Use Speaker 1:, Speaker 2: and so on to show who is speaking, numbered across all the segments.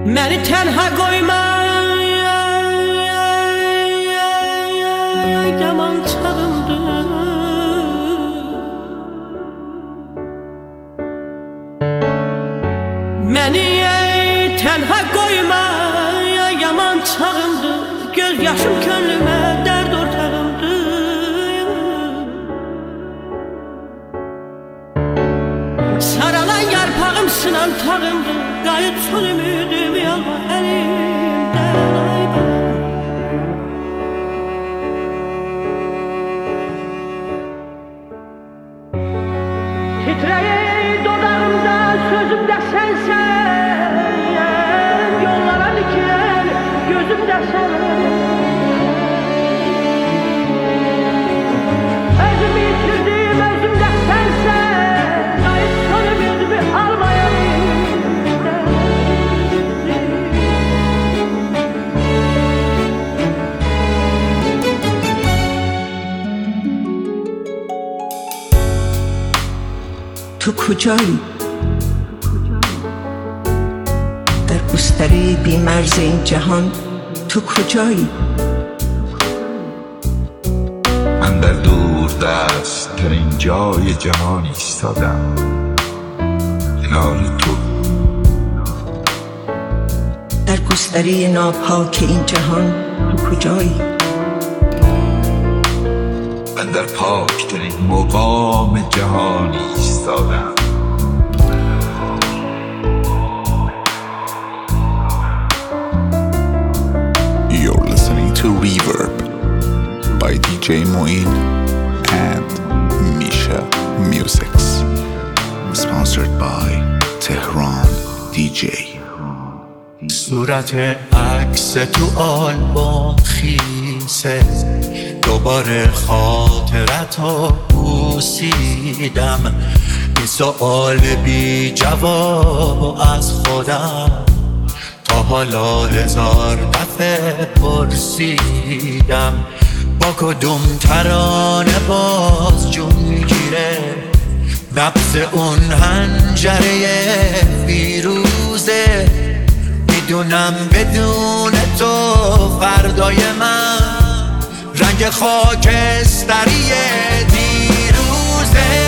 Speaker 1: Məni tənha qoyma yaman çağımdır. Məni tənha qoyma yaman çağımdır. Göz yaşım könlümə dərd ortağımdır. Saralan yarpağım sınan tağımdır. Qayıt son ümidim yalvar əlimdən ayba. Titrəyir dodağımda sözümdə sənsən, yollara dikilən gözümdə sən. Özümü itirdim özümdə sənsən, qayıt son ümidimi almayan elimdən.
Speaker 2: تو کجایی؟ در گستره بی‌مرز این جهان تو کجایی؟
Speaker 3: من در دور دست ترین جای جهان ایستادم کنار تو.
Speaker 2: در گستره ناپاک این جهان تو کجایی؟
Speaker 3: من در پاکترین مقام جهان ایستادم.
Speaker 4: You're listening to Reverb by DJ Moin and Misha Musics, sponsored by Tehran DJ.
Speaker 5: صورت عکس تو آلبوم خیسه، دوباره خاطرتو بوسیدم. این سؤال بی جواب از خودم تا حالا 1000 دفعه پرسیدم. با کدوم ترانه باز جون گیره نبض اون حنجره فیروزه. میدونم بدون تو فردای من رنگ خاکستری دیروزه.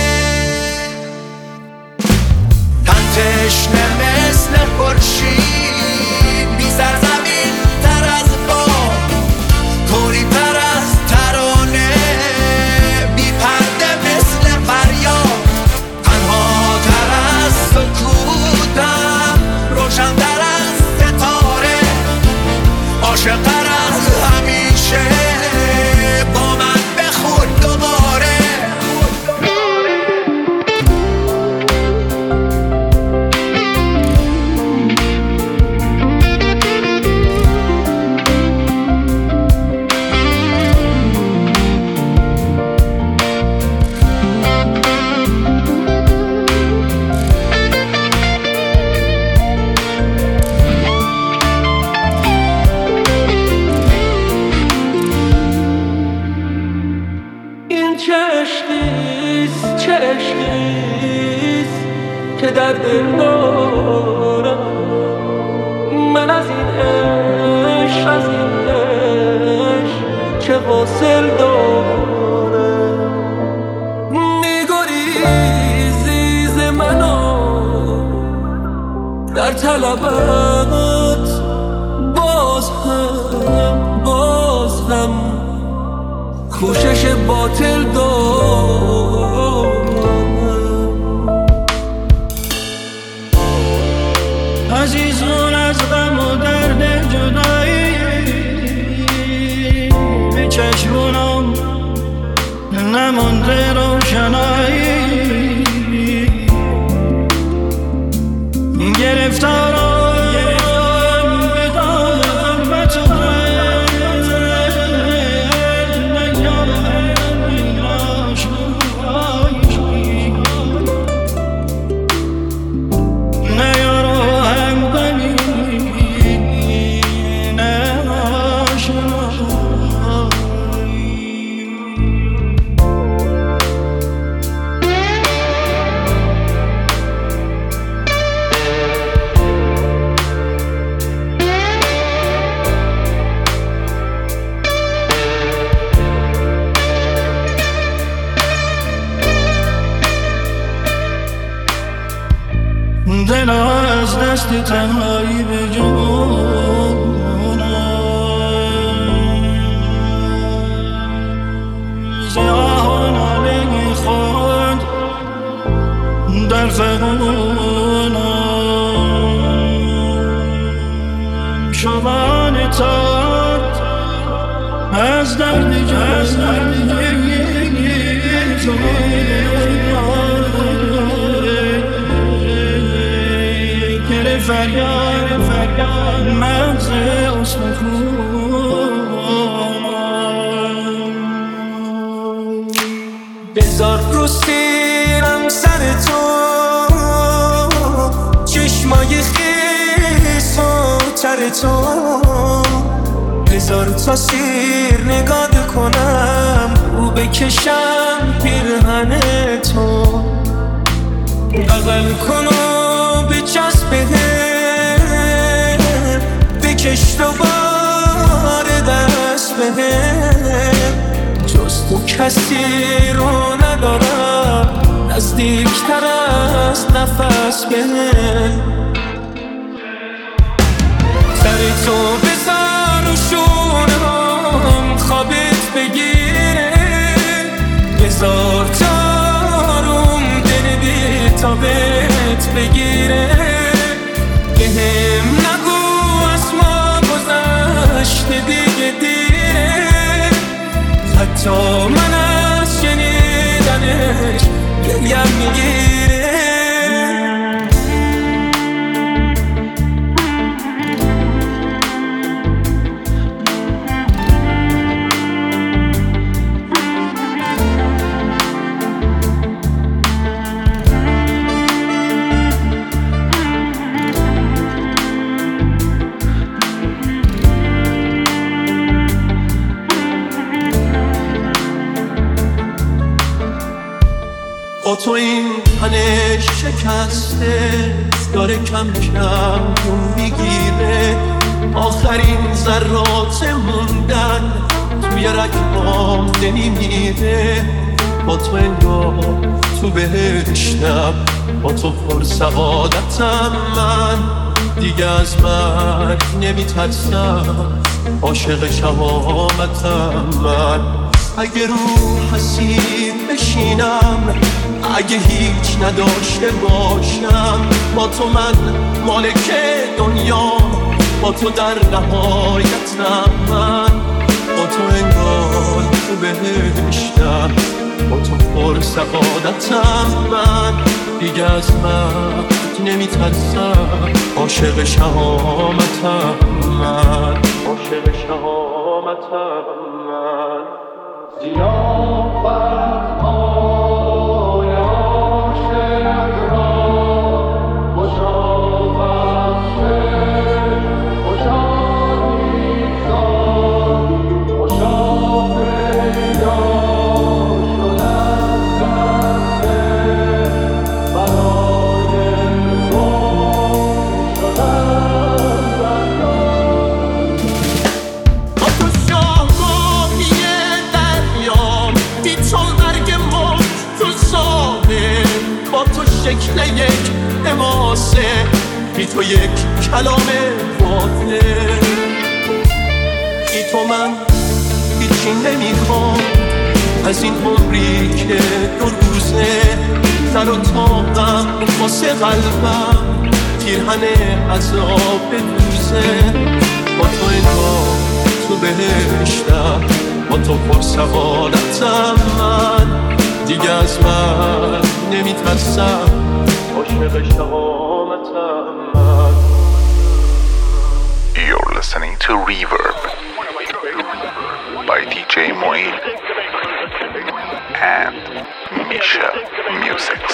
Speaker 5: تن تشنه مثل خورشید بی سرزمین تر از باد، کوری تر از ترانه، بی پرده مثل فریاد. تنها تر از سکوتم، روشن تر از ستاره، عاشق تر از همیشه. با من بخون دوباره.
Speaker 1: چه عشقیست که در دل دارم من. از این عشق چه حاصل دارم. میگریزی ز منو در طلبت، باز هم کوشش باطل دارم. عزیزان از غم و درد جدایی به چشمونم نمانده روشنایی. گرفتارم به دام تو
Speaker 6: دست تنهایی به جونم زیان علیه خود در زبونم شبان تاد از درد گره فریاد مغز استخون
Speaker 5: بذار رو سیرم سر تو چشمای خیس و تر تو بذار تا سیر نگاه کنم رو بکشم پیرهن تو بغل کن و بچسب بهم بکش دوباره دست بهم جز تو کسی رو ندارم نزدیکتر از نفس بهم سر تو بزن و شونم خوابت بگیره بذار تاروم دل بی تابت بگیره بهم نگو از ما گذشته دیگه دیره حتی من از شنیدنش گریم میگیره با تو این تن شکسته داره کم کم جون میگیره آخرین ذرات موندن توی رگام نمیمیره با تو انگار تو بهشتم با تو پر سعادتم من دیگه از مرگ نمیترسم عاشق شهامتم من اگه رو حسیر بشینم اگه هیچ نداشته باشم با تو من مالک دنیا با تو در نهایتم من با تو انگار تو بهشتم با تو پر سعادتم من دیگه از مرگ نمیترسم عاشق شهامتم من عاشق شهامتم من زیافت شکل یک حماسه بی تو یک کلام واضح بی تو من هیچی نمیخوام از این عمری که دو روزه در و طاقم واسه قلبم پیرهن عذاب دوزه با تو انگار تو بهشتم با تو پر سعادتم من دیگه از من نمیترسم عاشق شهامتم من.
Speaker 4: You're listening to Reverb by DJ Moin and Misha Musics.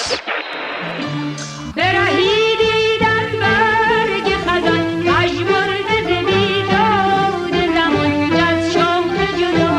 Speaker 1: برهیدی در برگ خزان پژمرده ز بیداد زمان از شوق جدا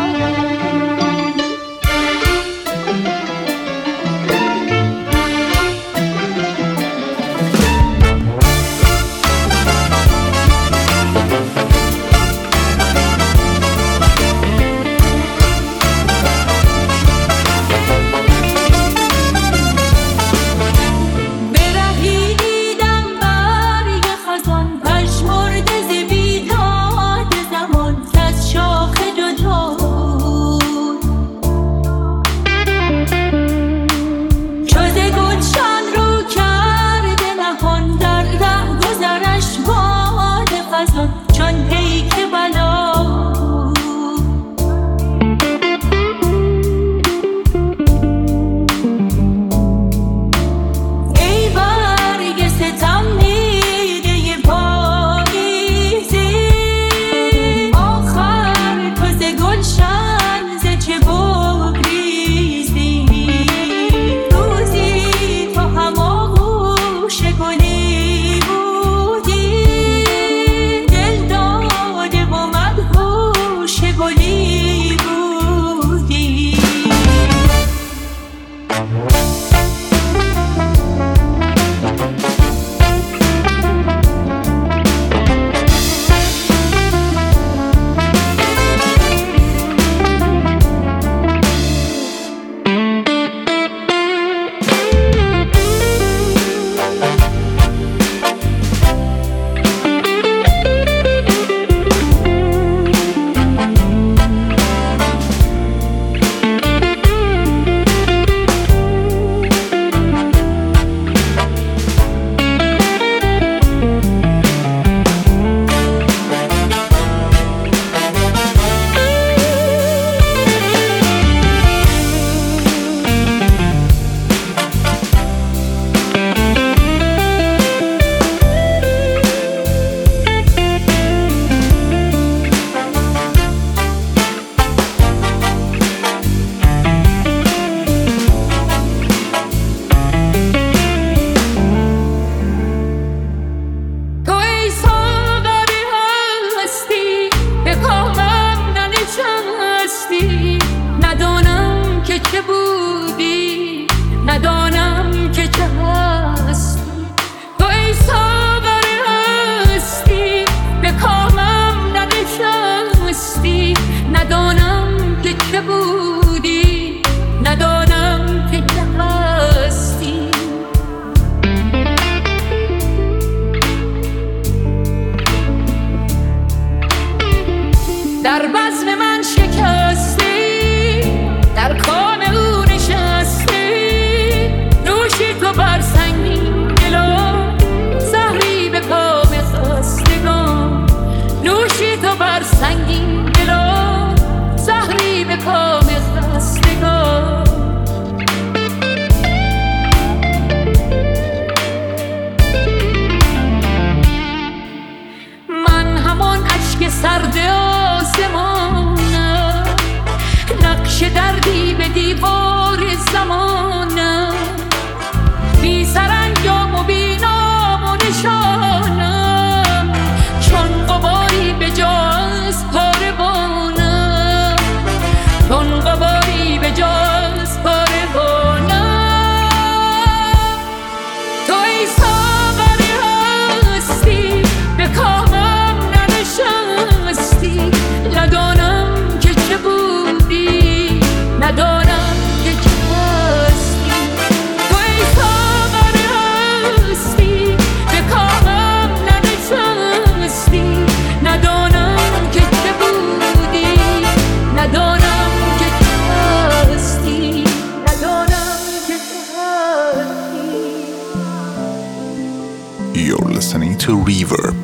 Speaker 4: to Reverb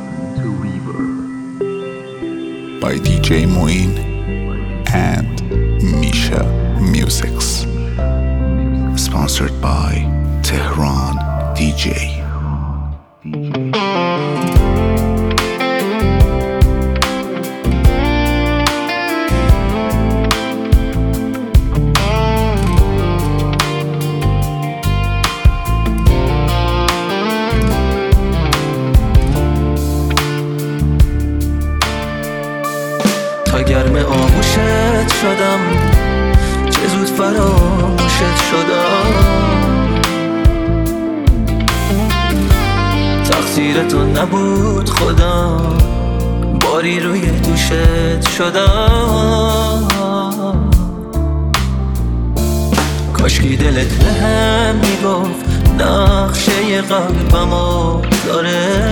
Speaker 4: by DJ Moeen and Misha Musics. Sponsored by Tehran DJ.
Speaker 5: تا گرم آغوشت شدم چه زود فراموشت شدم، تقصیر تو نبود خودم باری روی دوشت شدم. کاشکی دلت بهم میگفت نقشه قلبمو داره،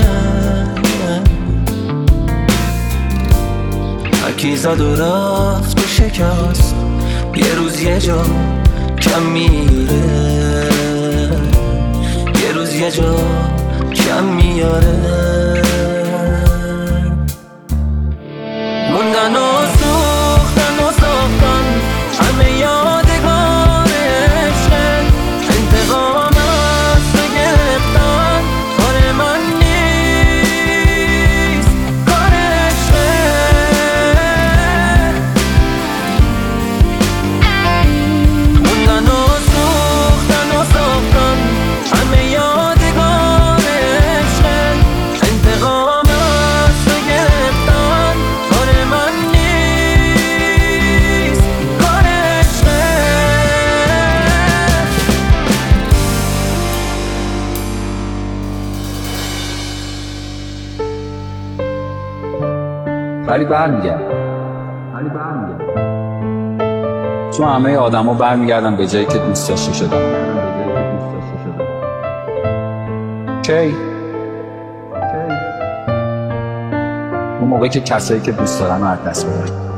Speaker 5: هرکی زد و رفت و شکست یه روز یه جا کم میره، یه روز یه جا کم میاره. موندن و سوختن و ساختن همه یادگار عشق، انتقام از تو گرفتن کار من نیست، کار عشقه. موندن و سوختن و ساختن همه یادگار عشق، انتقام از تو گرفتن کار من نیست، کار عشقه.
Speaker 7: ولی برمیگرد، چون همه آدم ها برمیگردن به جایی که دوست داشته شدن. کی؟ اون موقعی که کسایی که دوست دارن رو از دست بدن.